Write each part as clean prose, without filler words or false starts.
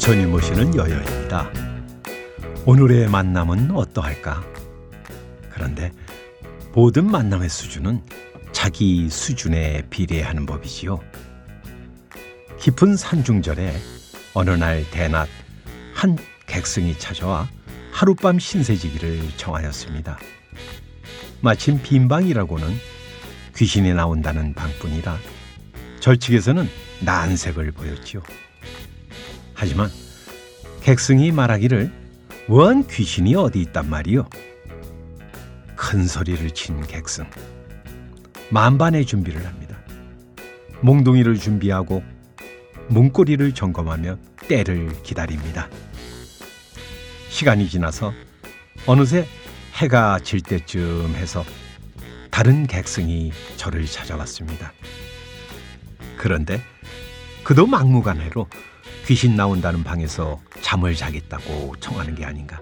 부처님 모시는 여여입니다. 오늘의 만남은 어떠할까? 그런데 모든 만남의 수준은 자기 수준에 비례하는 법이지요. 깊은 산중절에 어느 날 대낮 한 객승이 찾아와 하룻밤 신세지기를 청하였습니다. 마침 빈방이라고는 귀신이 나온다는 방뿐이라 절측에서는 난색을 보였지요. 하지만 객승이 말하기를 원 귀신이 어디 있단 말이요. 큰 소리를 친 객승. 만반의 준비를 합니다. 몽둥이를 준비하고 문고리를 점검하며 때를 기다립니다. 시간이 지나서 어느새 해가 질 때쯤 해서 다른 객승이 저를 찾아왔습니다. 그런데 그도 막무가내로 귀신 나온다는 방에서 잠을 자겠다고 청하는 게 아닌가.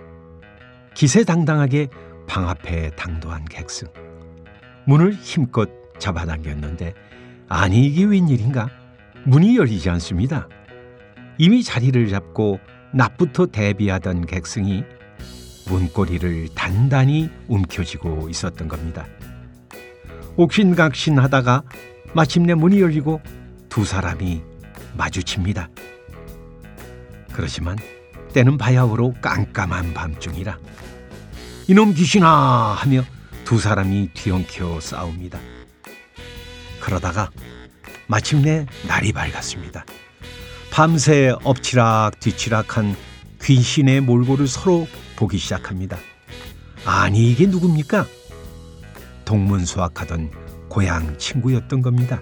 기세당당하게 방 앞에 당도한 객승. 문을 힘껏 잡아당겼는데 아니 이게 웬일인가? 문이 열리지 않습니다. 이미 자리를 잡고 낮부터 대비하던 객승이 문고리를 단단히 움켜쥐고 있었던 겁니다. 옥신각신하다가 마침내 문이 열리고 두 사람이 마주칩니다. 그렇지만 때는 바야흐로 깜깜한 밤중이라 이놈 귀신아 하며 두 사람이 뒤엉켜 싸웁니다. 그러다가 마침내 날이 밝았습니다. 밤새 엎치락 뒤치락한 귀신의 몰골을 서로 보기 시작합니다. 아니 이게 누굽니까? 동문수학하던 고향 친구였던 겁니다.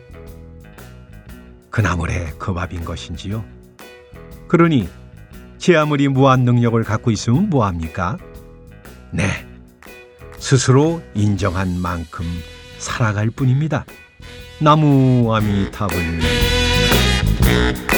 그나물에 그 밥인 것인지요. 그러니 제 아무리 무한 능력을 갖고 있으면 뭐합니까? 네, 스스로 인정한 만큼 살아갈 뿐입니다. 나무 아미타불.